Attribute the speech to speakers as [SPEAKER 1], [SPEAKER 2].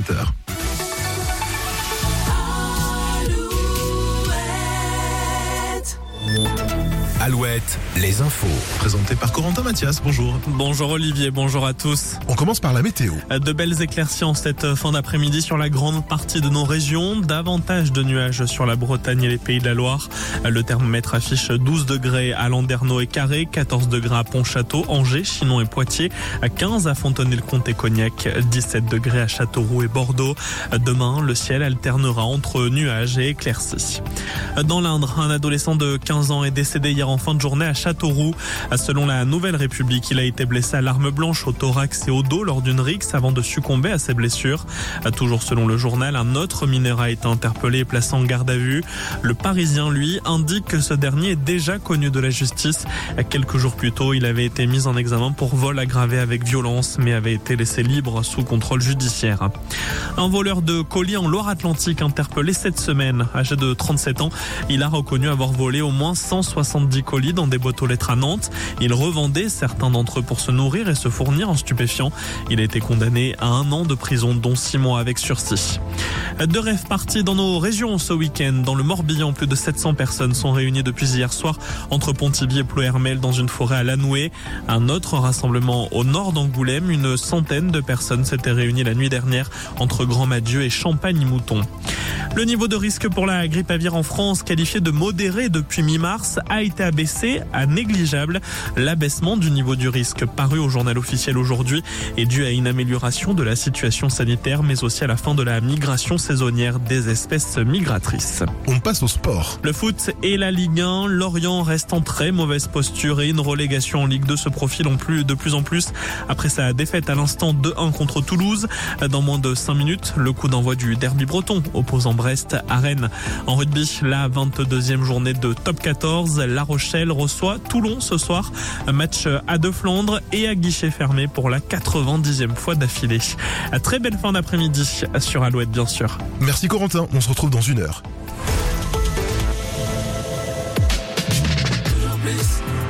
[SPEAKER 1] 7h. Alouette, les infos. Présenté par Corentin Mathias, bonjour.
[SPEAKER 2] Bonjour Olivier, bonjour à tous.
[SPEAKER 1] On commence par la météo.
[SPEAKER 2] De belles éclaircies en cette fin d'après-midi sur la grande partie de nos régions. Davantage de nuages sur la Bretagne et les Pays de la Loire. Le thermomètre affiche 12 degrés à Landerneau et Carré, 14 degrés à Pontchâteau, Angers, Chinon et Poitiers, 15 à Fontenay-le-Comte et Cognac, 17 degrés à Châteauroux et Bordeaux. Demain, le ciel alternera entre nuages et éclaircies. Dans l'Indre, un adolescent de 15 ans est décédé hier en fin de journée à Châteauroux. Selon la Nouvelle République, il a été blessé à l'arme blanche au thorax et au dos lors d'une rixe avant de succomber à ses blessures. Toujours selon le journal, un autre mineur a été interpellé et placé en garde à vue. Le Parisien, lui, indique que ce dernier est déjà connu de la justice. Quelques jours plus tôt, il avait été mis en examen pour vol aggravé avec violence, mais avait été laissé libre sous contrôle judiciaire. Un voleur de colis en Loire-Atlantique interpellé cette semaine, âgé de 37 ans. Il a reconnu avoir volé au moins 170 colis dans des boîtes aux lettres à Nantes. Il revendait certains d'entre eux pour se nourrir et se fournir en stupéfiants. Il a été condamné à 1 an de prison, dont 6 mois avec sursis. Deux rêves partis dans nos régions ce week-end. Dans le Morbihan, plus de 700 personnes sont réunies depuis hier soir entre Pontivy et Ploërmel dans une forêt à Lanoué. Un autre rassemblement au nord d'Angoulême. Une centaine de personnes s'étaient réunies la nuit dernière entre Grand-Madieu et Champagne-Mouton. Le niveau de risque pour la grippe aviaire en France, qualifié de modéré depuis mi-mars, a été abaissé à négligeable. L'abaissement du niveau du risque paru au journal officiel aujourd'hui est dû à une amélioration de la situation sanitaire, mais aussi à la fin de la migration saisonnière des espèces migratrices.
[SPEAKER 1] On passe au sport.
[SPEAKER 2] Le foot et la Ligue 1, Lorient reste en très mauvaise posture et une relégation en Ligue 2 se profile de plus en plus après sa défaite à l'instant 2-1 contre Toulouse. Dans moins de 5 minutes, le coup d'envoi du derby breton opposant Brest à Rennes. En rugby, la 22e journée de top 14, La Rochelle reçoit Toulon ce soir. Un match à deux Flandres et à guichet fermé pour la 90e fois d'affilée. Très belle fin d'après-midi sur Alouette, bien sûr.
[SPEAKER 1] Merci Corentin, on se retrouve dans 1 heure.